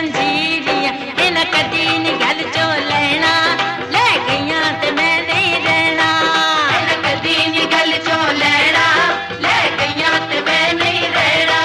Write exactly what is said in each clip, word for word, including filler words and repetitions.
जंजीरियां इन्हां कदी नी गल चो लेना ले गईयां ते मैं नहीं रहना इन्हां कदी नी गल चो लेना ले गईयां ते मैं नहीं रहना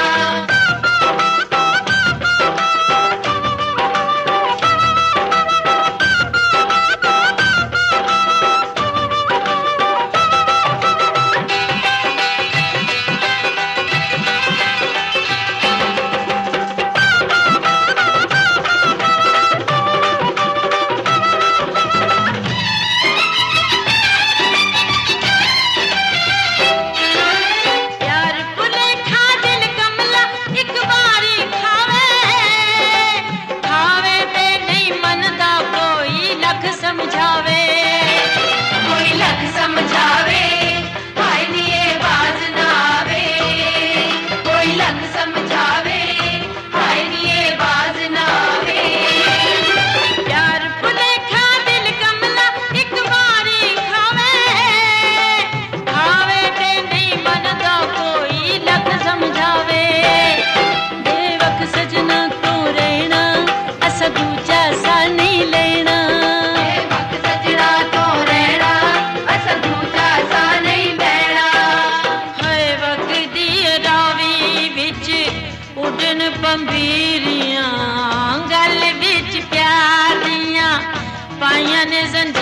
समझावे कोई लख समझावे हाय नी ये बाज ना आवे कोई लख समझावे हाय नी ये बाज ना आवे प्यार भुलेखा दिल कमला एक बारी खावे खावे ते नहीं मनदा कोई लख समझावे बेवक सजना तो रहना असा दूजा सा नहीं लेना उड़न बंबीरियां गल बिच प्यार दियां पाइयां ने